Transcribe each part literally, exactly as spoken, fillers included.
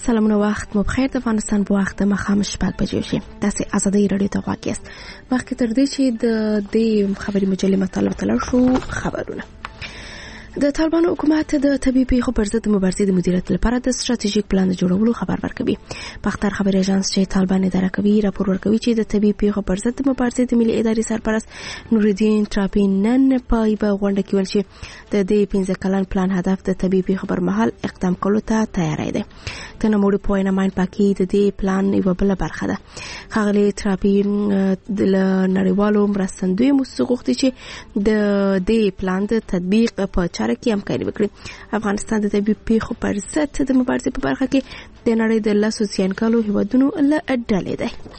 سلامونه وخت مو بخیر. د افغانستان په وخت د مخام شپږ بجې شي. تاسو ازادي رادیو ته غواړئ یاست. مخکې تر دې چې د دې خبري مجلې مطالب تلل شو خبرونه. د طالبانو حکومت د طبيعي پیښو پر ضد مبارزې د مدیریت لپاره د ستراتیژیک پلان جوړولو خبر ورکوي. پختار خبري اژانس چې طالبان اداره کوي راپور ورکوي چې د طبيعي پیښو پر ضد مبارزې د ملي ادارې سرپرست نورالدین تراپین نن په یوه غونډه کې ویل چې د دې پنځه کلن پلان هدف د طبيعي پیښو پر مهال اقدام کولو ته تیاری دی. تنموړي پوینه ماین پاکي د دې پلان یوه بل برخه ده. ښاغلي تراپین د نړیوالو مرستندوی موسسو غوښتي چې د دې پلان د تطبیق په چاره کې همکاري وکړي. افغانستان د طبيعي پیښو پر ضد د مبارزې په برخه کې د نړۍ د لسو زیانکالو هیوادونو له ډلې دی.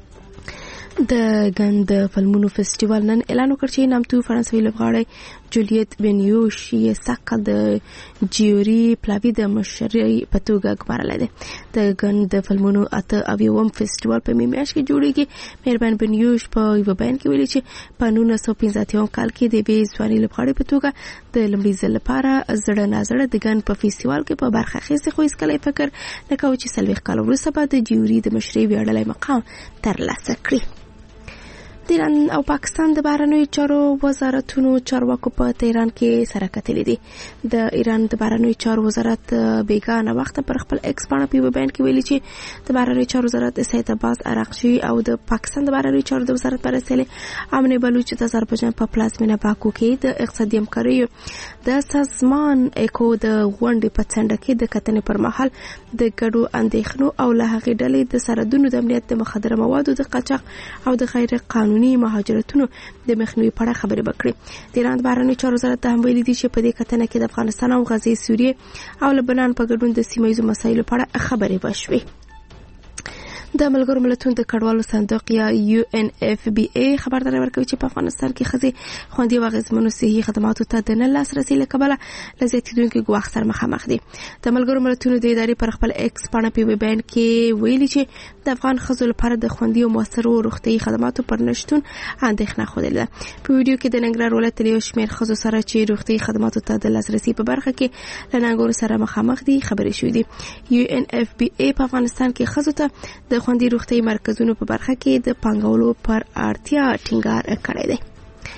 د ګند فلمونو فستیوال نن اعلان وکړ چې نامتو فرانسوي لوبغاړی جولیت بنیوش یې سکه د جیوري پلاوی د مشرۍ په توګه ګمارلی دی. د ګند فلمونو اته اویاوم فستیوال په مې میاشت کې جوړیږي. مهربان بنیوش په یوه بیان کې ویلي چې په نولس سوه پنځه اتیا کال کې د یوې ځوانې لوبغاړې په توګه د لومړي ځل لپاره زړه نازړه د ګند په فستیوال کې په برخه اخیستې، خو هیڅکله یې فکر نه کاوه چې څلوېښت کاله وروسته به د جیوري د مشرۍ ویاړلی مقام ترلاسه کړي. د ایران او پاکستان د بهرنیو چارو وزارتونو چارواکو په تهران کې سره کتلي دي. د ایران د بهرنیو چارو وزارت بیگانه وخت پر خپل ایکس باندې په بیان کې ویلي چې د بهرنیو چارو وزارت سید عباس عراقچی او د پاکستان د بهرنیو چارو د وزارت مرستیال امن بلوچ د آذربایجان په پلازمینه باکو کې د اقتصادي همکارۍ د سازمان اکو د غونډې په څنډه کې د کتنې پر مهال د ګډو اندېښنو او له هغې ډلې د سرحدونو د امنیت د مخدره موادو د قاچاق او د غیر قانوني مهاجرتونو د مخنیوي په اړه خبرې وکړي. د ایران بهرنیو چارو وزارت هم ویلي دي چې په دې کتنه کې د افغانستان او غزې، سوریې او لبنان په ګډون د سیمه ییزو مسایلو په اړه خبرې وشوې. د ملګرو ملتونو د کډوالو صندوق یا یو ان اف بی ای خبرداری ورکوي چې په افغانستان کې ښځې خوندي او اغېزمنو صحي خدماتو ته د نه لاسرسي له کبله له زیاتېدونکي ګواښ سره مخامخ دي. د ملګرو ملتونو د ادارې پر خپل ایکس پاڼه په یوه بیان کې ویلي چې د افغان ښځو لپاره د خوندي او مؤثرو روغتیايي خدماتو پر نشتون اندېښنه ښودلې ده. په ویډیو کې د ننګرهار ولایت له یو شمېر ښځو سره چې روغتیايي خدماتو ته د لاسرسي په برخه کې له ننګونو سره مخامخ دي خبرې شوې دي. یو ان اف بی ای په افغانستان کې ښځو ته د خوندي روغتیايي مرکزونو په برخه کې د پانګولو پر اړتیا ټینګار کړی دی.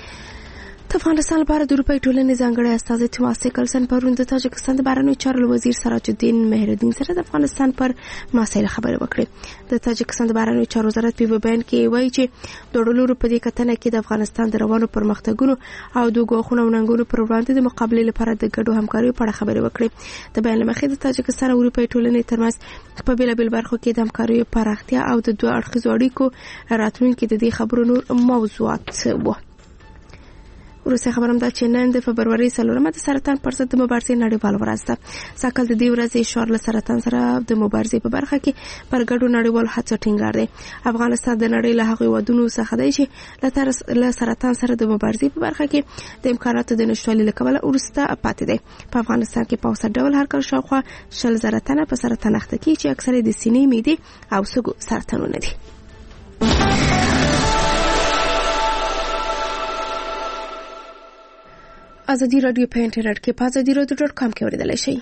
د افغانستان لپاره د اروپایي ټولنې ځانګړی استازی توماس نیکلسن پرون د تاجکستان د بهرنیو چارو وزیر سراج الدین مهرالدین سره د افغانستان پر مسایلو خبرې وکړې. د تاجکستان د بهرنیو چارو وزارت په بیان کې وایي چې دواړو لورو په دې کتنه کې د افغانستان د روانو پرمختګونو او د ګواښونو او ننګونو پر وړاندې د مقابلې لپاره د ګډو همکاریو په اړه خبرې وکړې. د بیان له مخې د تاجکستان او اروپایي ټولنې ترمنځ په بېلابېلو برخو کې د همکاریو پراختیا او د دوه اړخیزو اړیکو راتلونکي د دې خبرو نور موضوعات وو. وروسته خبرم دا چې نن د فبروري څلورمه د سرطان پر ضد د مبارزې نړیواله ورځ ده. ساکل د دې ورځې شعار له سرطان سره د مبارزې په برخه کې پر ګډو نړیوالو هڅو ټینګار دی. افغانستان د نړۍ له هغو هېوادونو څخه دی چې له سرطان سره د مبارزې په برخه کې د امکاناتو د نشتوالي له کبله وروسته پاتې دی. په افغانستان کې په اوسط ډول هر کال شاوخوا شل زره تنه په سرطان اخته کېږي چې اکثره د سینې، معدې او سږو سرطانونه دي. ازادي رادیو په انټرنیټ کې په ازادي رادیو ډاټ کام کې اوریدلای شئ.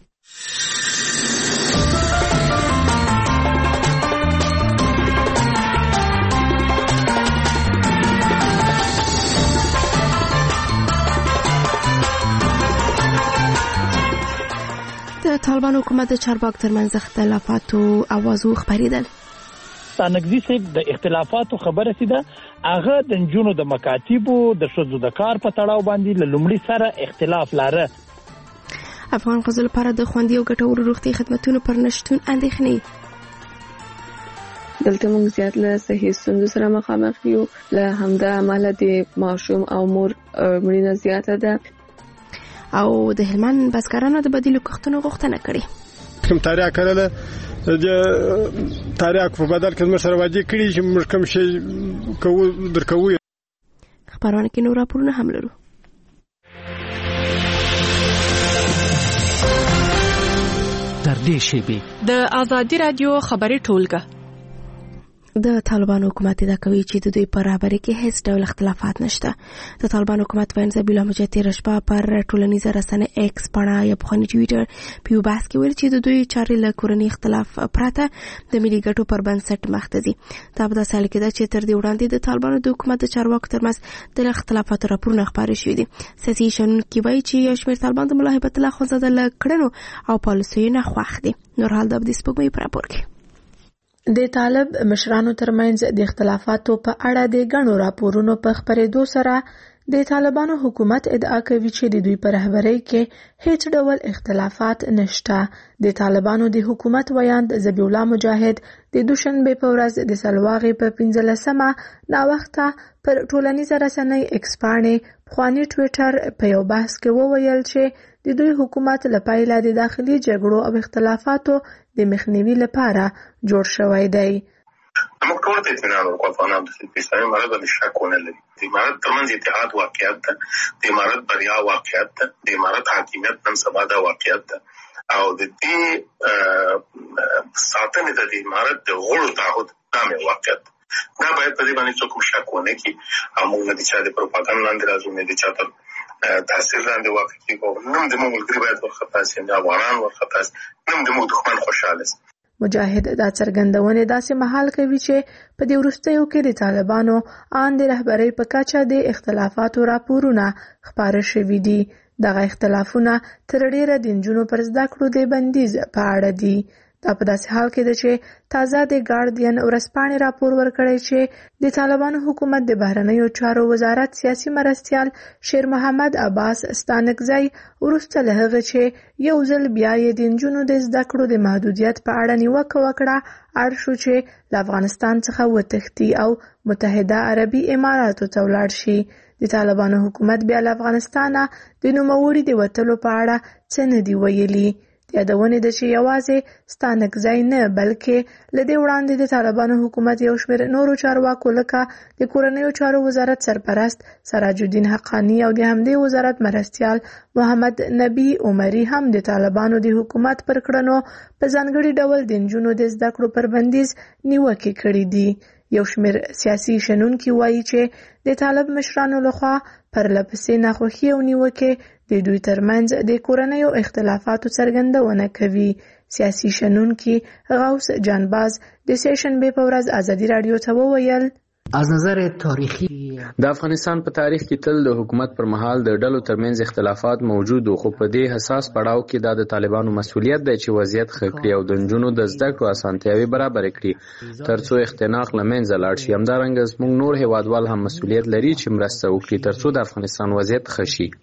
د طالبان حکومت د چارواکو ترمنځ اختلافاتو اوازو خبرېدل. ستانګزي صاحب د اختلافاتو خبره سي ده هغه د نجونو د مکاتبو د ښځو د کار په تړاو باندې له لومړي سره اختلاف لاره. افغان ښځو لپاره د خوندي او ګټورو روغتیايي خدماتونو پر نشتون اندېښنې. دلته موږ زیات له صحي ستونزو سره مخامخ یو، له همدا امله د ماشوم او مور مړینه زیاته ده. او د هلمند بزګرانو د بدیلو کښتونو غوښتنه کړې. کوم تاریخ کړل د تاریخ په بدل کې موږ سره وادي کړی چې موږ کوم شي کوو درکوو. خبرونه کې نور راپورونه هم لرو. تر دې شی به د ازادي رادیو خبري ټولګه د طالبان حکومت ادعا کوي چې د دوی په رهبرۍ کې هیڅ ډول اختلافات نشته. د طالبان حکومت وین ذبیح الله مجاهد تېره شپه پر ټولنیزه رسنۍ ایکس پاڼه یا پخواني ټویټر په یو بحث کې ویل چې د دوی چارې له کورني اختلاف پرته د ملي ګټو پر بنسټ مخ ته ځي. دا په داسې حال کې ده چې تر دې وړاندې د طالبانو د حکومت د چارواکو ترمنځ د اختلافاتو راپورونه خپاره شوي دي. سیاسي شنونکي وایي چې یو شمېر طالبان د ملا هیبت الله اخندزاده له کړنو او پالیسیو نه خوښ دي. نور حال د ابدي سپوږمۍ په راپور کې د طالب مشرانو ترمنځ د اختلافاتو په اړه د ګڼو راپورونو په خپرېدو سره د طالبانو حکومت ادعا کوي چې د دوی په رهبرۍ کې هیڅ ډول اختلافات نشته. د طالبانو د حکومت ویاند ذبیح الله مجاهد د دوشنبه په ورځ د سلواغې په پنځلسمه ناوخته پر ټولنیزه رسنۍ ایکس پاڼې پخواني ټویټر په یو بحث کې وویل چې د دوی حکومت له پیله د داخلي جګړو او اختلافاتو د مخنیوي لپاره جوړ شوی دی. موږ ټول د اطمینان ورکوو افغانانو ته چې اسلامي امارت باندې شک ونه لري. د امارت ترمنځ اتحاد واقعیت ده، د امارت بریا واقعیت ده، د امارت حاکمیت نن سبا دا واقعیت ده او د دې ساتنې د امارت د غړو تعهد دا مې واقعیت ده. دا باید په دې باندې څوک شک ونه کړي او موږ نه د چا د پروپاګاندا لاندې راځو، نه د چا تر تاثیر لاندې واقع کېږو. نن زموږ ملګري باید ورخطا شي، د افغانان ورخطا شي، نن زموږ دښمن خوشحاله شي. مجاهد دا څرګندونه داسې مهال کوي چې په دې وروستیو کې د طالبانو ان د رهبرۍ په کچه د اختلافاتو راپورونه خپاره شوي دي. دغه اختلافونه تر ډیره د نجونو پر زده کړو د بندیز په اړه دي. دا په داسې حال کې ده چې تازه د ګارډین ورځپاڼې راپور ورکړی چې د طالبانو حکومت د بهرنیو چارو وزارت سیاسي مرستیال شیر محمد عباس ستانکزی وروسته له هغه چې یو ځل بیا یې د نجونو د زده کړو د محدودیت په اړه نیوکه وکړه اړ شو چې له افغانستان څخه وتښتي او متحده عربي اماراتو ته ولاړ شي. د طالبانو حکومت بیا له افغانستانه د نوموړي د وتلو په اړه څه نه دي ویلي. یادونه ده چې یوازې ستانکزی نه بلکې له دې وړاندې د طالبانو حکومت یو شمېر نورو چارواکو لکه د کورنیو چارو وزارت سرپرست سراج الدین حقانی او د همدې وزارت مرستیال محمد نبی عمري هم د طالبانو د حکومت پر کړنو په ځانګړي ډول د نجونو د زده کړو پر بندیز نیوکې کړې دي. یو شمېر سیاسي شنونکي وایي چې د طالب مشرانو لخوا پرلپسې ناخوښي او نیوکې د دوی ترمنځ د کورنیو اختلافاتو څرګندونه کوي. سیاسي شنونکي غوث جانباز د سهشنبه په ورځ ازادي رادیو ته وویل از نظر تاریخي د افغانستان په تاریخ کې تل د حکومت پر مهال د ډلو ترمنځ اختلافات موجود وو، خو په دې حساس پړاو کې دا د طالبانو مسؤلیت دی چې وضعیت ښه کړي او د نجونو د زده کړو اسانتیاوې برابر کړي ترڅو اختناق له منځه لاړ شي. همدارنګه زموږ نور هیوادوال هم مسؤلیت لري چې مرسته وکړي ترڅو د افغانستان وضعیت ښه شي.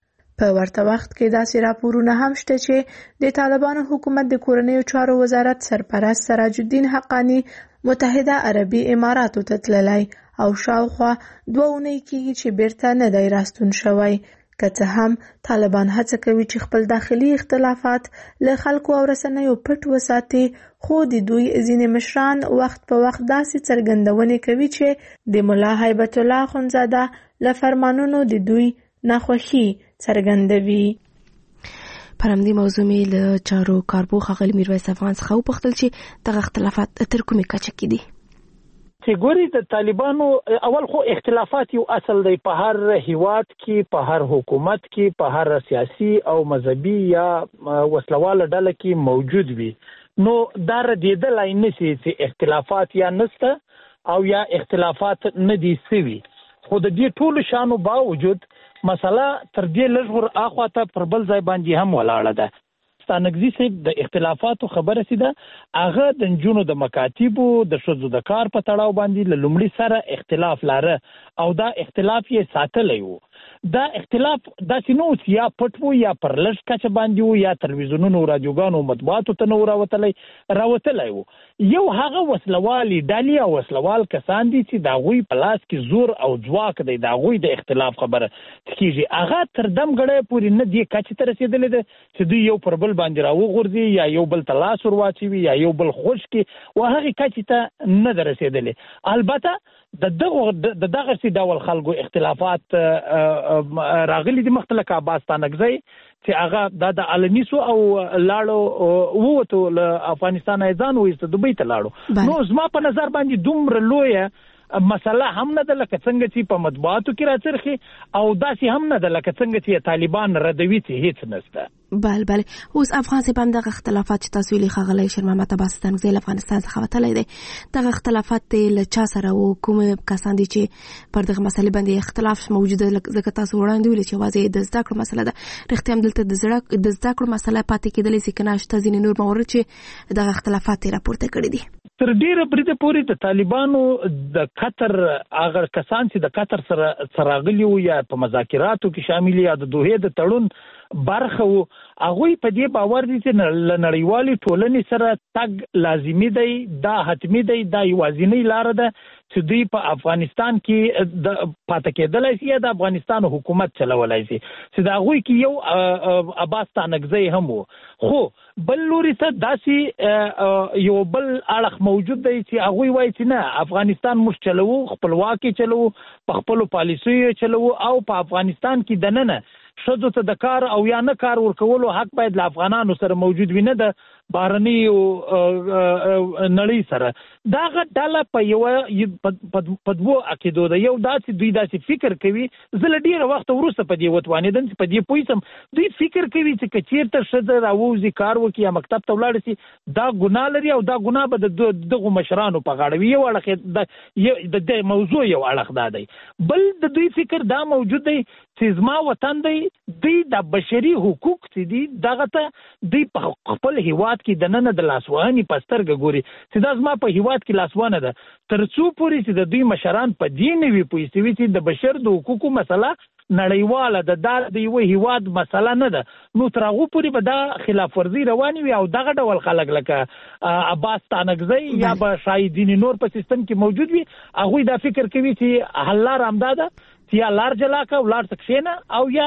په ورته وخت کې داسې راپورونه هم شته چې د طالبانو حکومت د کورنیو چارو وزارت سرپرست سراج الدین حقانی متحده عربي اماراتو ته تللی او شاوخوا دوه اونۍ کېږي چې بیرته نه دی راستون شوی. که څه هم طالبان هڅه کوي چې خپل داخلي اختلافات له خلکو او رسنیو پټ وساتي، خو د دوی ځینې مشران وخت په وخت داسې څرګندونې کوي چې د ملا هیبت الله اخندزاده له فرمانونو د دوی ناخوښي څرګندوي. پر همدې موضوع مې له چارو کارپوه ښاغلي میرویس افغان څخه وپوښتل چې دغه اختلافات تر کومې کچه کې دي. چې ګوري د طالبانو اول خو اختلافات یو اصل دی په هر هیواد کې، په هر حکومت کې، په هر سیاسي او مذهبي یا وسلواله ډله کې موجود وي. نو دا ردېدلی نشي چې اختلافات یا نشته او یا اختلافات نه دي سوي، خو د دې ټولو شانو باوجود مسله تر دې لږ ور اخواته پر بل ځای باندې هم ولاړه ده. ستانکزي صاحب د اختلافاتو خبره سي ده، هغه د نجونو د مکاتیبو د ښځو د کار په تړاو باندې له لومړي سره اختلاف لاره او دا اختلاف یې ساتلی وو. دا اختلاف داسې نه و یا پټ وو یا پر لږ کچه باندې وو یا تلویزیونونو رادیوګانو مطبوعاتو ته نه و راوتلی راوتلی وو. یو هغه وسلوالې ډلې او وسلوال کسان دي چې د هغوی په لاس کې زور او ځواک دی، د هغوی د اختلاف خبره کېږي. هغه تر دم ګړی پورې نه دې کچې ته رسېدلی ده چې دوی یو پر بل باندې راوغورځي یا یو بل ته لاس ور واچوي یا یو بل خوش کړي، و هغې کچې ته نه ده رسېدلی. البته د دغه د دغه سي ډول خلکو اختلافات راغلي دي مخته، لکه عباس ستانکزی چې هغه د عالمي سو او لاړو ووتو له افغانستان ځان وېست دوبۍ ته لاړو. نو زما په نظر باندې دومره لویه مسله هم نه ده لکه څنګه چې په مطبوعاتو کې راڅرخي او داسې هم نه ده لکه څنګه چې طالبان ردوي چې هیڅ نشته. بله بله. اوس افغان صاحب هم دغه اختلافات چې تاسو ویلي ښاغلی شیر محمد عباس ستانکزی له افغانستان څخه وتلی دی، دغه اختلافات دی له چا سره و؟ کوم کسان دي چې پر دغه مسلې باندې اختلاف موجوده؟ ځکه تاسو وړاندې ویلي چې یوازې د زده کړو مسله ده، رښتیا هم دلته د زده کړو مسله پاتې کېدلی سي که نه شته ځینې نور موارد چې دغه اختلافات یې راپورته کړي دي؟ تر ډیره بریده پورې د طالبانو د قطر هغه کسان چې د قطر سره راغلي وو یا په مذاکراتو کې شامل یا د دوحې د تړون برخه وو، هغوی په دې باور دي چې له نړیوالې ټولنې سره تګ لازمي دی، دا حتمي دی، دا یوازینۍ لاره ده چې دوی په افغانستان کې د پاتې کېدلی شي یا د افغانستان حکومت چلولی شي، چې د هغوی کې یو عباس ستانکزی هم وو. خو بل لوري ته داسې یو بل اړخ موجود دی چې هغوی وایي چې نه، افغانستان موږ چلوو، خپلواکي چلوو، په خپلو پالیسیو چلوو او په افغانستان کې دننه ښځو ته د کار او یا نه کار ورکولو حق باید له افغانانو سره موجود وي، نه د بهرنیو نړۍ سره. دغه ډله په یوه په دوو عقیدو ده. یو دا چې دوی داسې فکر کوي، زه له ډېره وخته وروسته په دې وتوانېدم چې په دې پوه شم، دوی فکر کوي چې که چېرته ښځه راووځي کار وکړي یا مکتب ته ولاړه شي دا ګناه لري او دا ګناه به د دغو مشرانو په غاړه وي. یو اړخ د دې موضوع یو اړخ دا دی. بل د دوی فکر دا موجود دی چې زما وطن دی، دوی د بشري حقوق چې دي دغه ته دوی په خپل هیواد کې دننه د لاسوهنې په سترګه ګوري چې دا زما په هیواد کې لاسوهنه ده. تر څو پورې چې د دوی مشران په دې نه وي پوه شوي چې د بشر د حقوقو مسله نړیواله ده، دا د یوه هیواد مسله نه ده، نو تر هغو پورې به دا خلاف ورزي روانې وي او دغه ډول خلک لکه عباس ستانکزی یا به شاید ځینې نور په سیستم کې موجود وي، هغوی دا فکر کوي چې حل لاره همدا ده یا لار جلا کا ولار سکشینه او یا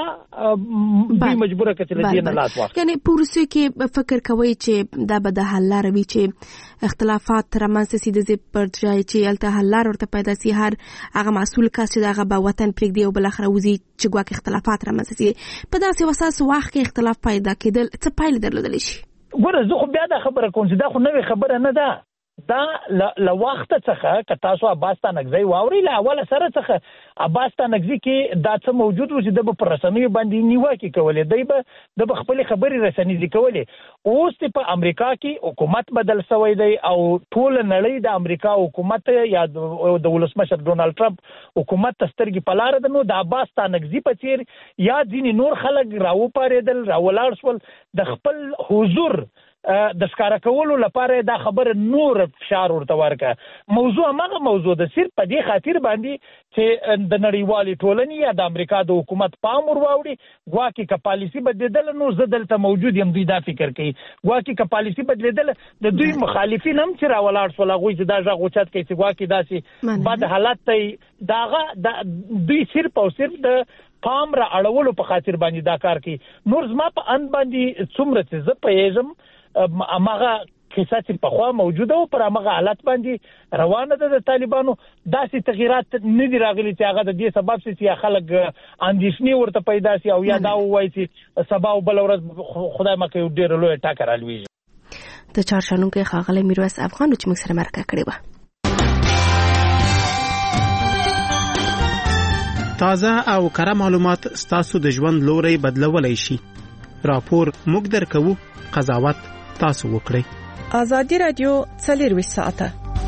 دوی مجبوره کړي چې دې نه لاس واخلي. یعنی پورسو کې فکر کوي چې دا به د حل لار وي چې اختلافات رامنځته سي د پر ځای چې الته حل لار ورته پیدا سي، هر هغه مسؤل کس چې دغه به وطن پرېږدي او بل اخر وزي چې ګواکې اختلافات رامنځته سي په داسې وساس وخت کې اختلاف پیدا کېدل څه پایله درلودلی شي؟ ګوره زه خو بیا دا خبره کوم چې دا خو نوې خبره نه ده، دا له وخته څخه که تاسو عباس ستانکزی واورئ له اوله سره څخه عباس ستانکزي کې دا څه موجود و چې د به پر رسنیو باندې نیوکې کولې، دی به د به خپلې خبرې رسنیزې کولې. اوس چې په امریکا کې حکومت بدل شوی دی او ټوله نړۍ د امریکا حکومت یا د ولسمشر ډونالډ ټرمپ حکومت ته سترګې په لاره ده، نو د عباس ستانکزي په څېر یا ځینې نور خلک راوپارېدل، راولاړ شول، د خپل حضور د ښکاره کولو لپاره دا خبره نور فشار ورته ورکړه. موضوع هماغه موضوع ده، صرف په دې خاطر باندې چې د نړیوالې ټولنې یا د امریکا د حکومت پام ور واوړي، ګواکې که پالیسي بدلېدله نو زه دلته موجود یم، دوی دا فکر کوي. ګواکې که پالیسي بدلېدله د دوی مخالفین هم چې راولاړ شول، هغوی چې دا غږ اوچت کوي چې ګواکې داسې بد حالت دی، د هغه دوی صرف او صرف د پام را اړولو په خاطر باندې دا کار کوي. نور زما په اند باندې څومره چې زه پوهېږم هماغه کیسه چې پخوا موجوده و پر هماغه حالت باندې روانه ده. د طالبانو داسې تغییرات نه دي راغلي چې هغه د دې سبب شي چې خلک اندېښنې ورته پیدا شي او یا دا ووایي چې سبا او بله ورځ خدای مکړي ډېره لویه ټاکه رالویږي. د چهارشنبې ښاغلی میرویس افغان چې موږ سره مرکه کړې وه. تازه او کره معلومات ستاسو د ژوند لوری بدلولی شي. راپور موږ درکوو، قضاوت تاسو وکړئ. ازادي رادیو څلرویشت ساعته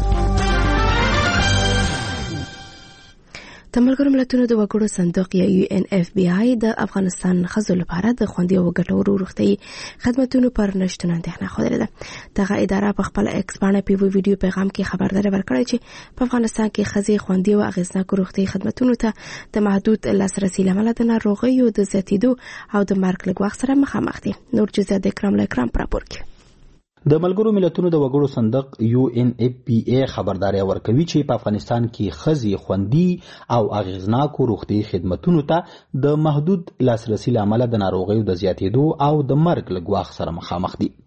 د ملګرو ملتونو د وګړو صندوق یا یو ان اف بی آی د افغانستان ښځو لپاره د خوندي او ګټورو روغتیايي خدماتو پر نشتون اندېښنه خوده ده. دغه اداره په خپل ایکس باندې په ویډیو پیغام کې خبرداري ورکړه چې په افغانستان کې ښځې خوندي او اغیزناک روغتیايي خدماتو ته د محدود لاسرسي لامل د ناروغیو د زیاتېدو او د مرګ له ګواښ سره مخامخ دي. نور جزا د کرام له کرام راپور کوي. د ملګرو ملتونو د وګړو صندوق یو ان اف پی ای خبرداري ورکوي چې په افغانستان کې ښځې خوندي او اغیزناکو روغتیايي خدماتو ته د محدود لاسرسي لامل د ناروغیو د زیاتېدو او د مرګ له ګواښ سره مخامخ دي.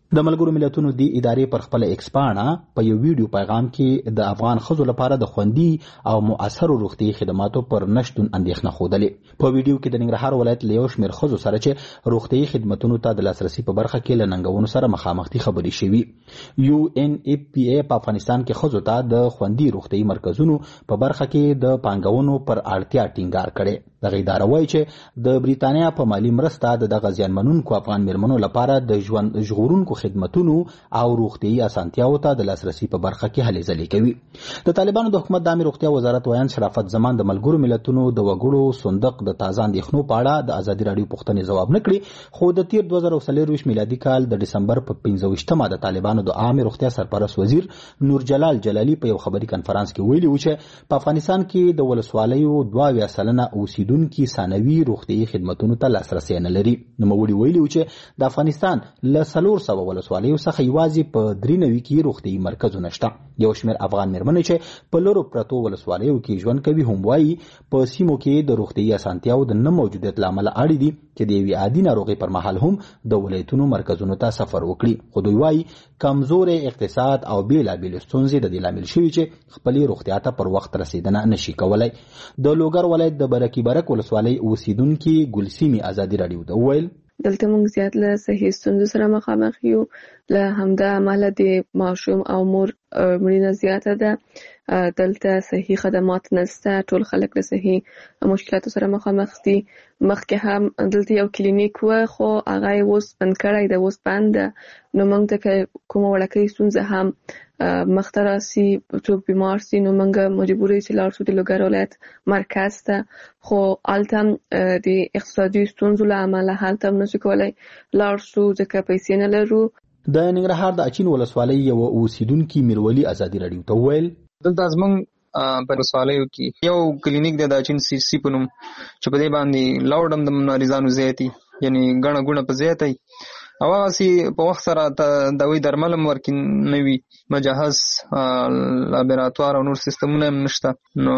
د ملګرو ملتونو د ادارې پر خپل ایکس پاڼه په یو ویډیو پیغام کې د افغان ښځو لپاره د خوندي او مؤثرو روغتیايي خدماتو پر نشتون اندېښنه ښودلې. په ویډیو کې د ننګرهار ولایت له یو شمېر ښځو سره چې روغتیايي خدمتونو ته د لاسرسي په برخه کې له ننګونو سره مخامخ دي خبرې شوي. یو ان اف پی ای په افغانستان کې ښځو ته د خوندي روغتیايي مرکزونو په برخه کې د پانګونو پر اړتیا ټینګار کړي. دغه اداره وایي چې د بریتانیا په مالي مرسته د دغه زیانمنونکو افغان میرمنو لپاره د ژوند ژغورونکو خدمتونو او روغتیايي اسانتیاو ته د لاسرسي په برخه کې هلې ځلې کوي. د طالبانو د حکومت د عامه روغتیا وزارت ویان شرافت زمان د ملګرو ملتونو د وګړو صندوق د تازه اندېښنو په اړه د ازادي راډیو پوښتنې ځواب نه کړي، خو د تیر دوه زره څلور میلادي کال د ډسمبر په پنځه ویشتمه د طالبانو د عامه روغتیا سرپرست وزیر نور جلال جلالي په یو خبري کنفرانس کې ویلي و چې په افغانستان کې د ولسوالیو دوه اویا سلنه اوسیدونکي ثانوي روغتیايي خدمتونو ته لاسرسی نه لري. نوموړي ویلي و چې د افغانستان له څلور سوه ولسوالیو څخه یوازې په درې نوي کې روغتیايي مرکزونه شته. یو شمېر افغان میرمنې چې په لرو پرتو ولسوالیو کې ژوند کوي هم وایي په سیمو کې د روغتیايي اسانتیاو د نه موجودیت له امله اړ دي چې د یوې عادي ناروغۍ پر مهال هم د ولایتونو مرکزونو ته سفر وکړي. خو دوی وایي کمزوري اقتصاد او بېلابېلې ستونزې د دې لامل شوي چې خپلې روغتیا ته پر وخت رسیدنه نشي کولی. د لوګر ولایت د برکي برک ولسوالۍ اوسیدونکي ګلسیمې ازادي راډیو ته وویل دلته موږ زیات له صحي ستونزو سره مخامخ یو. له همدا امله د ماشوم او مور مړینه زیاته ده. دلته صحي خدمات نشته، ټول خلک له صحي مشکلاتو سره مخامخ دي. مخکې هم دلته یو کلینیک و خو هغه یې اوس بند کړی ده، اوس بند ده. نو موږ ته کومه وړکۍ ستونزه هم مخته راسي، څوک بیمار سي نو موږ مجبور یو چې لاړ شو د لوګر ولایت مرکز ته. خو هلته هم د اقتصادي ستونزو له امله هلته هم نشو کولی لاړ شو ځکه پیسې نه لرو. د ننګرهار د اچین ولسوالۍ یو اوسیدونکي میرولي ازادي راډیو ته وویل دلته زموږ په ولسوالیو کې یو کلینیک دی د اچین سی سی په نوم چې په دې باندې لاوډ هم د مریضانو زیاتي یعنی ګڼه ګوڼه په زیاتی او هغسې په وخت سره دوی درمل هم ورکې نه وي، مجهز لابراتوار او نور سیستمونه هم نشته. نو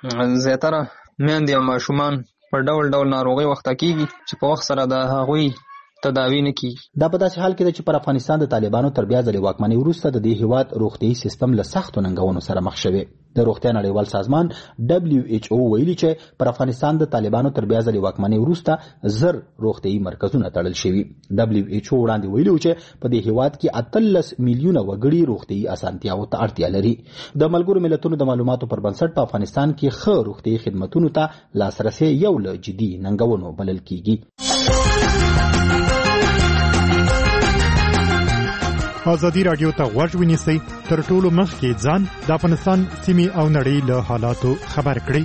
زیاتره میندې او ماشومان په ډول ډول ناروغۍ وخته کېږي چې په وخت سره د هغوی تداوی نه کیږي. دا په داسې حال کې ده چې پر افغانستان د طالبانو تر بیا ځلې واکمنۍ وروسته د دې هیواد روغتیايي سیستم له سختو ننګونو سره مخ شوی. د روغتیا نړیوال سازمان دبلیو ایچ او ویلي چې پر افغانستان د طالبانو تر بیا ځلې واکمنۍ وروسته زر روغتیايي مرکزونه تړل شوي. دبلیو ایچ او وړاندې ویلي و چې په دې هیواد کې اتلس میلیونه وګړي روغتیايي اسانتیاو ته اړتیا لري. د ملګرو ملتونو د معلوماتو پر بنسټ په افغانستان کې ښه روغتیايي خدمتونو ته لاسرسی یو له جدي ننګونو بلل کیږي. ازادي راډیو ته غوږ ونیسئ، تر ټولو مخکې ځان د افغانستان سیمې او نړۍ له حالاتو خبر کړئ.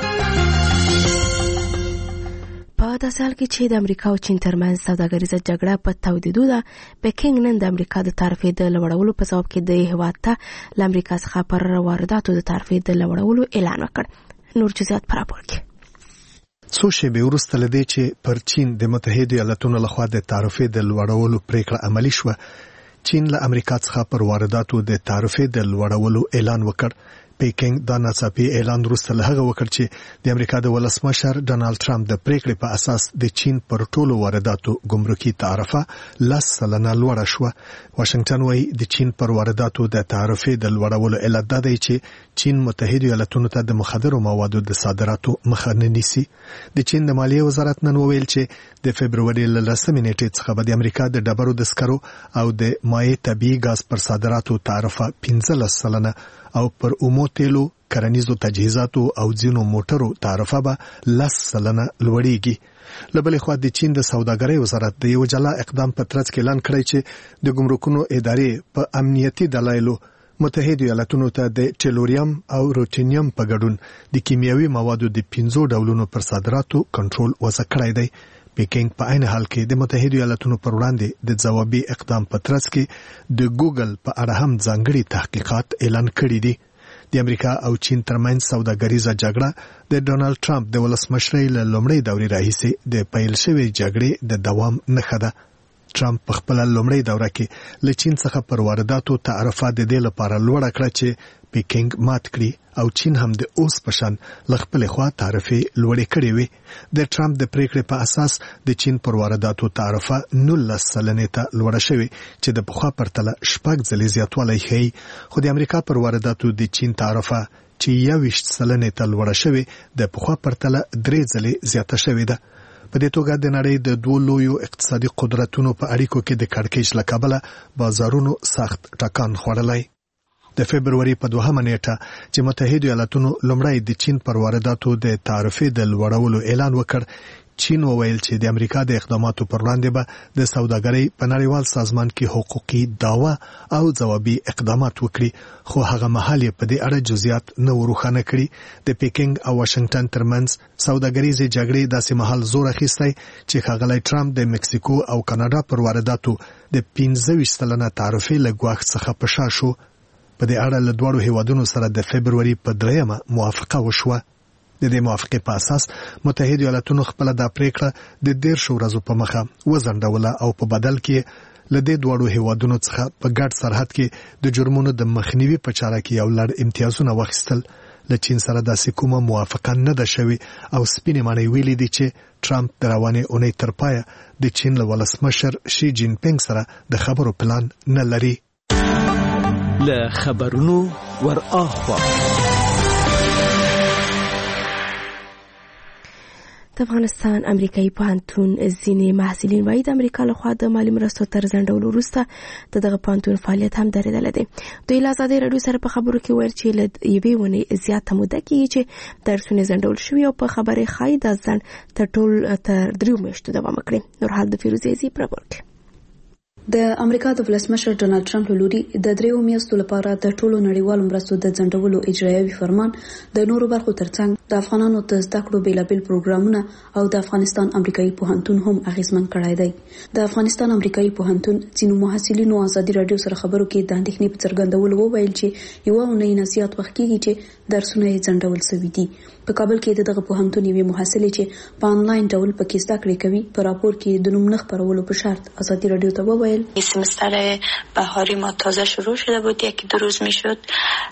په داسې حال کې چې د امریکا او چین ترمنځ سوداګریزه جګړه په تودېدو ده، پکینګ نن د امریکا د تعرفې د لوړولو په ځواب کې د هېواد ته له امریکا څخه پر وارداتو د تعرفې د لوړولو اعلان وکړ. نور جزئیات په راپور کې. څو شېبې وروسته له دې چې پر چین د متحده ایالاتونو لخوا د تعرفې د لوړولو پریکړه عملي شوه، چین له امریکا څخه پر وارداتو د تعرفې د لوړولو اعلان وکړ. پیکینګ دا ناڅاپي اعلان وروسته له هغه وکړ چې د امریکا د ولسمشر ډانلډ ټرمپ د پریکړې په اساس د چین پر ټولو وارداتو ګمرکي تعرفه لس سلنه لوړه شوه. واشنگټن وايي د چین پر وارداتو د تعرفې د لوړولو علت دا دی چې چین متحده ایالاتونو ته د مخدرو موادو د صادراتو مخه نه نیسي. د چین د مالیې وزارت نن وویل چې د فبرवरी له لسمې نیټې څخه به د امریکا د ډبرو د سکرو او د مایع طبیعي ګاز پر صادراتو تعرفه پنځلس سلنه او پر اومو تیلو، کرنیزو تجهیزاتو او ځینو موټرو تعرفه به لس سلنه لوړیږي. له بلې خوا د چین د سوداګرۍ وزارت د یو جلا اقدام په ترڅ کې اعلان کړی چې د ګمرکونو ادارې په امنیتي دلایلو متحده ایالاتونو ته د ټیلوریم او روټینیم په ګډون د کیمیاوي موادو د پنځو ډولونو پر صادراتو کنټرول وضع کړی دی. پیکینګ په عین حال کې د متحده ایالاتونو پر وړاندې د ځوابي اقدام په ترڅ کې د ګوګل په اړه هم ځانګړي تحقیقات اعلان کړي دي. د امریکا او چین ترمنځ سوداګریزه جګړه د ډونالد ټرمپ د ولسمشرۍ له لومړۍ دورې راهیسې د پیل شوې جګړې د دوام نښه ده. ټرمپ په خپل لومړی دوره کې له چین څخه پر وارداتو تعرفه د دې لپاره لوړه کړه چې پیکنګ مات کړي او چین هم د اوس په شان ل خپل خوا تعرفه لوړې کړې وي. د ټرمپ د پریکړې په اساس د چین پر وارداتو تعرفه نولس سلنې ته لوړه شوې چې د پخوا پرتله شپږ ځلې زیاتوالی ښیي. خو د امریکا پر وارداتو د چین تعرفه چې یوویشت سلنې ته لوړه شوې د پخوا پرتله درې ځلې زیاته شوې ده. په دې توګه د نړۍ د دوه لویو اقتصادي قدرتونو په اړیکو کې د کړکېچ له کبله بازارونو سخت ټکان خوړلی. د فبروري په دوهمه نیټه چې متحده ایالاتونو لومړی د چین پر وارداتو د تعرفې د لوړولو اعلان وکړ، چین وویل چې د امریکا د اقداماتو پر وړاندې به د سوداګرۍ په نړیوال سازمان کې حقوقي دعوه او ځوابي اقدامات وکړي، خو هغه مهال یې په دې اړه جزئیات نه وروښانه کړي. د پیکنګ او واشنگټن ترمنځ سوداګریزې جګړې داسې مهال زور اخیستی چې ښاغلی ټرمپ د مکسیکو او کاناډا پر وارداتو د پنځه ویشت سلنه تعرفې له ګواښ څخه په شا شو. په دې اړه له دواړو هیوادونو سره د فبروري په دریمه موافقه وشوه. د دې موافقې په اساس متحده ایالاتونو خپل د پریکړه د دیرشو ورځو په مخه وځنډوله او په بدل کې له دې دواړو هیوادونو څخه په ګډ سرحد کې د جرمونو د مخنیوي په چاره کې یو لړ امتیازونه واخیستل. له چین سره داسې کومه موافقه نه ده شوې او سپینې ماڼۍ ویلي دي چې ټرمپ د روانې اونۍ تر پایه د چین له ولسمشر شي جین پینګ سره د خبرو پلان نه لري. له خبرونو ور اخوا د افغانستان امریکایي پوهنتون ځینې محصلین وايي د امریکا لخوا د مالي مرستو تر ځنډولو وروسته د دغه پوهنتون فعالیت هم درېدلی دی. دوی له ازادۍ راډیو سره په خبرو کې ویل چې له یوې اونۍ زیاته موده کېږي چې درسونه ځنډول شوي او په خبرې ښایي دا ځنډ تر ټول تر دریو میاشتو دوام وکړي. نور حال د فیروزې عزیز راپور کوي. د امریکا د ولسمشر ډونالد ټرمپ له لوري د دریو میاشتو لپاره د ټولو نړیوالو مرستو د ځنډولو اجرایوي فرمان د نورو برخو ترڅنګ د افغانانو د زده کړو بیلابیل پروګرامونه او د افغانستان امریکایي پوهنتون هم اغیزمن کړی دی. د افغانستان امریکایي پوهنتون ځینو محصلینو ازادي راډیو سره خبرو کې د اندېښنې په څرګندولو وویل چې یوه اونۍ نه زیات وخت کېږي چې درسونه یې ځنډول شوي دي. په کابل کې دغه پوهنتون یوې محصلې چې په آنلاین ډول پکې زده کړې کوي په راپور کې د نوم نه خپرولو په شرط ازادي راډیو ته وویل سمستر بهاری ما تازه شروع شده بود، یکی دو روز میشد.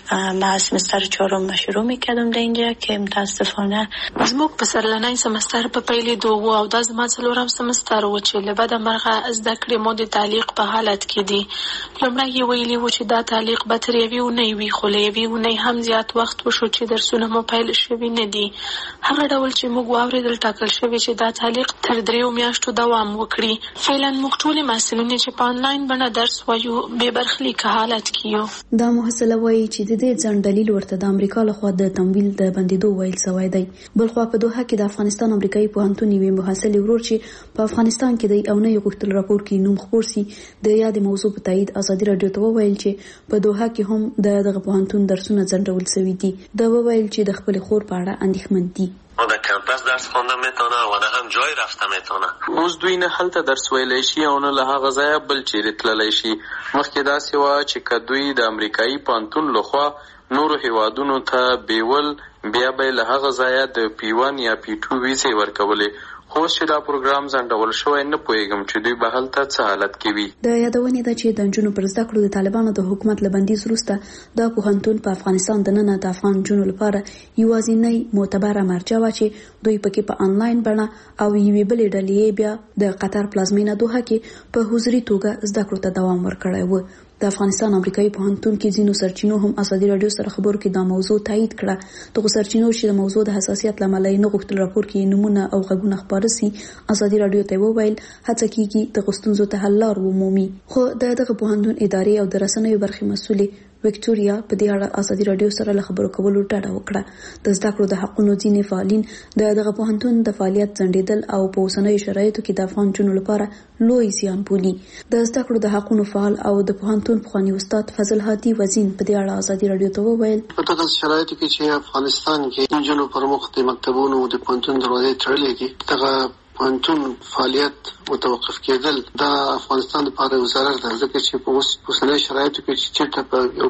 ما سمستر چهارم شروع میکردم در اینجا که متاسفانه زموږ په سرلنی سمستر په پیل دوه او د زما څلورم سمستر و چې له بده مرغه زده کړې مو د تعلیق په حالت کې دي. لومړی یې ویلي و چې دا تعلیق به تر یوې اونۍ وي، خو له یوې اونۍ هم زیات وخت وشو چې درسونه مو پیل شوي نه دي. هغه ډول چې موږ واورېدل ټاکل شوي چې دا تعلیق تر دریو میاشتو دوام وکړي. فعلا موږ ټولې محصلین چې په آنلاین بڼه درس وایو بې برخلیکه حالت کې یو. دا محصله وایي چې د دې ځنډ دلیل ورته د امریکا لخوا د تمویل د بندېدو ویل سوی دی. بلخوا په دوحه کې د افغانستان امریکایي پوهنتون یوې محصلې ورور چې په افغانستان کې دی او نه یې غوښتل راپور کې نوم خپور سي د یادې موضوع په تایید ازادي راډیو ته وویل چې په دوحه کې هم د دغه پوهنتون درسونه ځنډول شوي دي. دا وویل چې د خپل خور په اړه اندېښمن دي. ما در کمپس درس خواندم میتونه و نه هم جای رفتم میتونه. اوس دوی نه هلته درس ویلی شي او نه له هغه ځایه بل چیرې تللی شي. مخکې داسې وه چې که دوی د امریکایي پوهنتون لخوا نورو هیوادونو ته بیول بیا به له هغه ځایه د پی ون یا پی ټو ویزې ورکولې. خو چې دا پروګرام ځنډول شوی نه پوهېږم چې دوی به هلته څه حالت کې وي. د یادونې ده چې د نجونو پر زده کړو د طالبانو د حکومت له بندیز وروسته دا پوهنتون په افغانستان دننه د افغان نجونو لپاره یوازینۍ معتبره مرجع وه چې دوی پکې په آنلاین بڼه او یوې بلې ډلې بیا د قطر پلازمینه دوحه کې په حضوري توګه زده کړو ته دوام ورکړی و. د افغانستان امریکایي پوهنتون کې ځینو سرچینو هم ازادي راډیو سره خبرو کې دا موضوع تایید کړه. دغه سرچینو چې د موضوع د حساسیت له امله یې نه غوښتل راپور کې نومونه او غږونه خپاره سي، ازادي راډیو ته وویل هڅه کیږي د ستونزو ته حل لار ومومي. خو د دغه پوهنتون ادارې او د رسنیو برخې مسؤلې وکټوریا په دې اړه ازادي راډیو سره له خبرو کولو ډډه وکړه. د زده کړو د حقونو ځینې فعالین د دغه پوهنتون د فعالیت ځنډېدل او په اوسنیو شرایطو کې د افغان نجونو لپاره لوی زیان بولي. د زده کړو د حقونو فعال او د پوهنتون پخوانی استاد فضل هادي وزین په دې اړه ازادي راډیو ته وویل په دغه شرایطو کې چې افغانستان کې نجونو پر مخ د مکتبونو د پوهنتون دروازې تړلې دي، دغه پوهنتون فعالیت متوقف کېدل دا افغانستان لپاره یو ضرر ده، ځکه چې په اوسنیو شرایطو کې چې چېرته په یو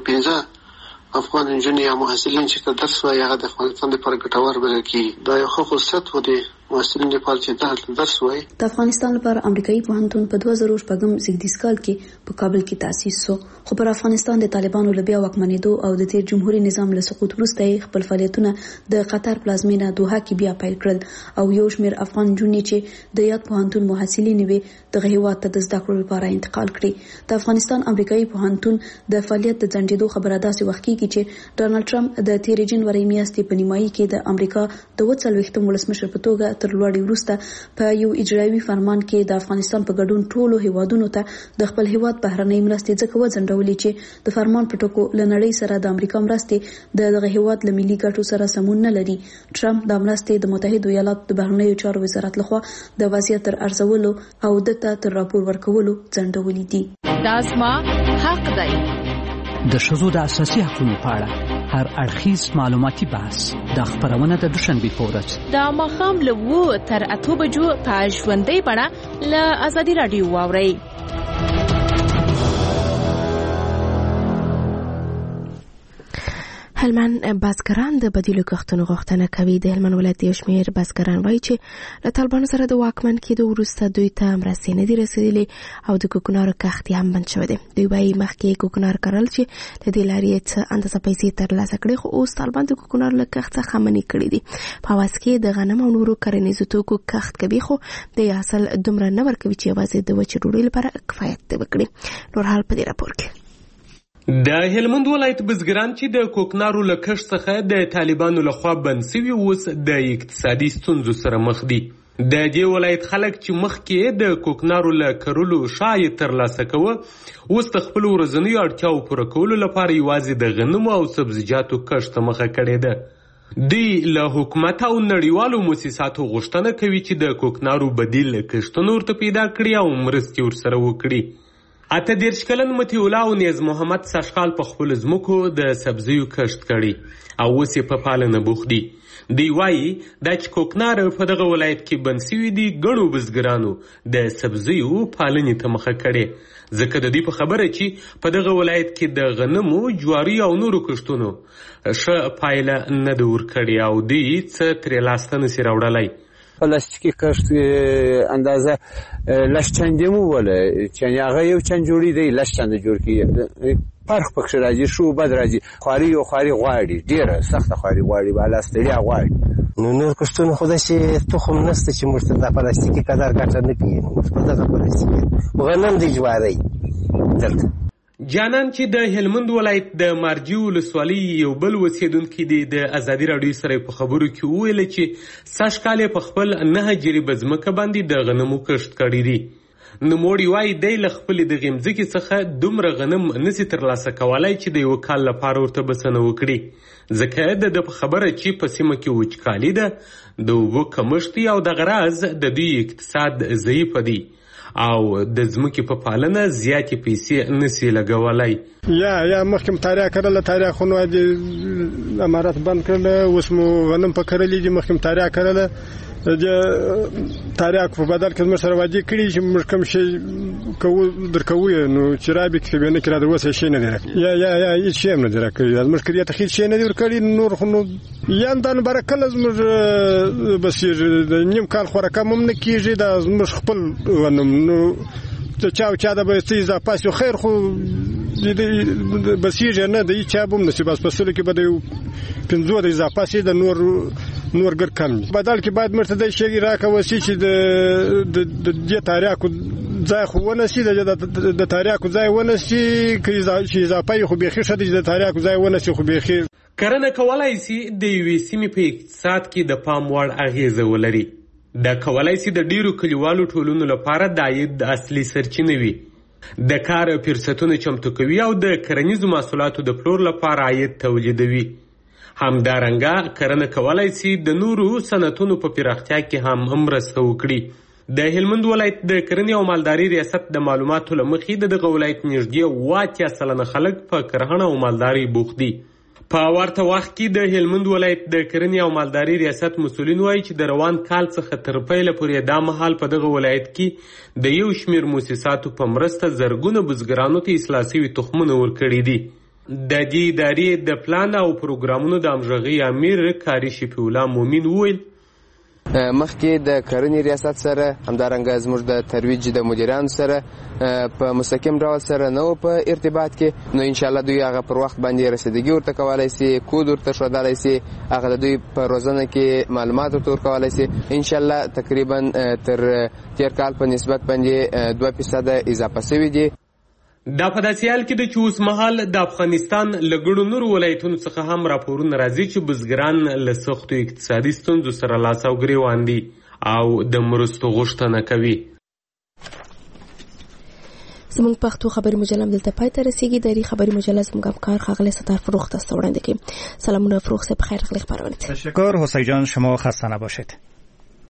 پنځه افغان نجونې یا محصلین چې درس وایي هغه د افغانستان لپاره ګټور بلل کېږي. دا یو ښه فرصت و د محصلین لپاره چې دلته درس وایي. د افغانستان لپاره امریکایي پوهنتون په دوه زره شپږم زیږدیز کال کې په کابل کې تاسیس شو، خو پر افغانستان د طالبانو له بیا واکمنېدو او د تیر جمهوریت نظام له سقوط وروسته خپل فعالیتونه د قطر پلازمینه دوحه کې بیا پیل کړل او یو شمېر افغان نجونې چې د یاد پوهنتون محصلین وي دغه هیواد ته د زده کړو لپاره انتقال کړي. د افغانستان امریکایي پوهنتون د فعالیت د ځنډېدو خبره داسې وخت کېږي چې ډانلډ ټرمپ د تیر جنوري میاشتې په نیمایي کې د امریکا د اووه څلوېښتم ولسمشر په توګه تر لوړې وروسته په یو اجرایوي فرمان کې د افغانستان په ګډون ټولو هیوادونو ته د خپل هیواد بهرنۍ مرستې ځکه وځنډولې چې د فرمان په ټکو له نړۍ سره د امریکا مرستې د دغه هیواد له ملي ګټو سره سمون نه لري. ټرمپ د مرستې د متحده ایالاتو د بهرنیو چارو وزارت لخوا د وضعیت تر ارزولو او دته تر راپور ورکولو ځنډولې دي. دا زما حق دی. د ښځو د اساسي حقوقو په اړه هر اړخیز معلوماتي بحث د خبرونه د دوشنبه په ورځ د ماښام له اووه تر اته بجو په ژوندۍ بڼه له ازادي راډیو واورئ. هلمند بزګران د بدیلو کښتونو غوښتنه کوي. د هلمند ولایت یو شمېر بزګران وایي چې له طالبانو سره د واکمن کېدو وروسته دوی ته مرستې نه دي رسېدلې او د کوکنارو کښت یې هم بند شوی دی. دوی وایي مخکې کوکنار کرل چې د دې لارې یې څه اندازه پیسې ترلاسه کړې، خو اوس طالبان د کوکنارو له کښت څخه منع کړي دي. په عوض کې د غنم او نورو کرنیزو توکو کښت کوي، خو د حاصل دومره نه ورکوي چې یوازې د وچې ډوډۍ لپاره کفایت وکړي. نور حال په دې راپور کې. د هلمند ولایت بزګران چې د کوکنارو له کښت څخه د طالبانو لخوا بند شوي اوس د اقتصادي ستونزو سره مخ دي. د دې ولایت خلک چې مخکې د کوکنارو له کرلو شاید ترلاسه کوه اوس د خپل ورځنیو اړتیاو پوره کولو لپاره یوازې د غنمو او سبزیجاتو کښت ته مخه کړې ده. دوی له حکومت او نړیوالو مؤسساتو غوښتنه کوي چې د کوکنارو بدیل کښتونه ورته پیدا کړي او مرستې ورسره وکړي. اته دېرش کلن مطیع الله او نیاز محمد سږکال په خپلو ځمکو د سبزیو کښت کړي او اوس یې په پالنه بوخت دي. دوی وایي دا چې کوکنار په دغه ولایت کې بند شوي دي ګڼو بزګرانو د سبزیو پالنې ته مخه کړې، ځکه د دوی په خبره چې په دغه ولایت کې د غنمو، جواري او نورو کښتونو ښه پایله نه ده ورکړې او دوی څه ترې لاسته نشي راوړلی. پلاستیکي کښت اندازه لس چندې مو وله چې هغه یو چند جوړي دی لس چنده جوړ کړي، فرق پکښې راځي، ښه و بد راځي. خواري یو خواري غواړي، ډېره سخته خواري غواړي، بالا ستړیا غواړي. نو نور کښتونه خو داسې تخم نشته چې موږ ته د پلاستیکي قدر ګټه نه کوي. موږ په دغه پلاستیکي غنم دی، جواری دلته. جانان چې د هلمند ولایت د مارجې ولسوالۍ یو بل اوسېدونکی دی د ازادي راډیو سره په خبرو کې وویل چې سږکال یې په خپل نهه جریبه ځمکه باندې د غنمو کښت کړی دی. نوموړی وایي دی له خپلې دغې مځکې څخه دومره غنم نسي ترلاسه کولی چې د یوه کال لپاره ورته بسنه وکړي، ځکه د ده په خبره چې په سیمه کې وچکالي ده، د اوبو کمښت او دغه راز د دوی اقتصاد ضعیفه دی او د ځمکې په پالنه زیاتې پیسې نسي لګولی. یا یا مخکې مطالعه کړله، تاریخونه د امارات بند کړله، اوس مو غنم په کرلي دي. مخکې مطالعه کړله د تاریخ په بدل کې موږ سره وعده کړي چې موږ کوم شی کوو درکوو، نو چې رابې کې نه کړه د اوسه شی نه دی راکړي، یا یا یا هیڅ شی نه دی راکړي. موږ کړی ته هیڅ شی نه دی ورکړي. نور خو نو یا دا برکله زموږ بس د نیم کال خوراک هم نه کیږي، دا زموږ خپل غنم نو چا چا د به څه اضافه شي خیر، خو بسیږي نه د چا به هم نشي، بس فصلو کې به د پنځو د اضافه شي، د نور نور ګر کم بدل کې باید مرته د شی راکوي چې د د دې تاریخ ځای خو ونسی د تاریخ ځای ونسی کې اضافه خو به خښه د تاریخ ځای ونسی خو به خې کرنه کولای شي د یوې سیمې په اقتصاد کې د پام وړ اغیزه ولري. دا کولای شي د ډیرو کلیوالو ټولنو لپاره د عاید اصلي سرچینه وي، د کار فرصتونه چمتو کوي او د کرنیزو محصولاتو د پلور لپاره عاید تولیدوي. همدارنګه کرنه کولای شي د نورو صنعتونو په پراختیا کې هم مرسته وکړي. د هلمند ولایت د کرنې او مالداري ریاست د معلوماتو له مخې د دغه ولایت نږدې اووه اتیا سلنه خلک په کرهڼه او مالداري بوخت دي. په ورته وخت کې د هلمند ولایت د کرنې او مالداري ریاست مسؤلین وایي چې د روان کال څخه تر پیله پورې دا مهال په دغه ولایت کې د یو شمېر مؤسساتو په مرسته زرګونه بزګرانو ته اصلاح شوي تخمونه ورکړي دي. د دې ادارې د پلان او پروګرامونو د همغږۍ امیر کاري شفیع الله مومن وویل مخکې د کرنې ریاست سره همدارنګه زموږ د ترویج د مدیرانو سره په مستقیم ډول سره نه و په ارتباط کې، نو ان شاء الله دوی هغه پر وخت باندې رسیدګي ورته کولای شي، کود ورته ښودلی شي، هغه د دوی په روزنه کې معلومات ورته ورکولی شي. ان شاء الله تقریبا تر تیر کال په نسبت باندې دوه فیصده اضافه شوي دي. دا په داسې حال کې ده چې اوس مهال د افغانستان له ګڼو نورو ولایتونو څخه هم راپورونه راځي چې بزګران له سختو اقتصادي ستونزو سره لاس او ګریوان دي او د مرستو غوښتنه کوي. زموږ پښتو خبري مجله دلته پای ته رسیږي. دری خبري مجله زموږ همکار ښاغلی ستار فروخ ته وړاندې کوي. سلامونه فروخ صاحب، خیر خپل خبرونه. تشکر حسین جان، شما خسته نباشید.